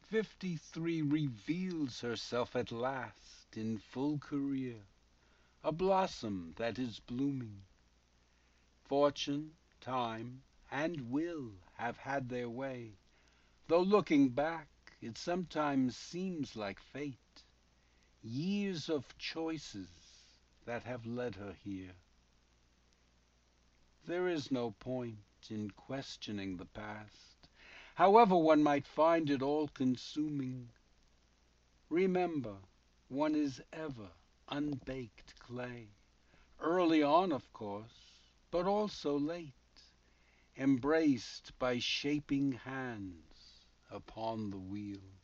53 reveals herself at last in full career, a blossom that is blooming. Fortune, time, and will have had their way, though looking back it sometimes seems like fate, years of choices that have led her here. There is no point in questioning the past, however one might find it all consuming. Remember, one is ever unbaked clay, early on, of course, but also late, embraced by shaping hands upon the wheel.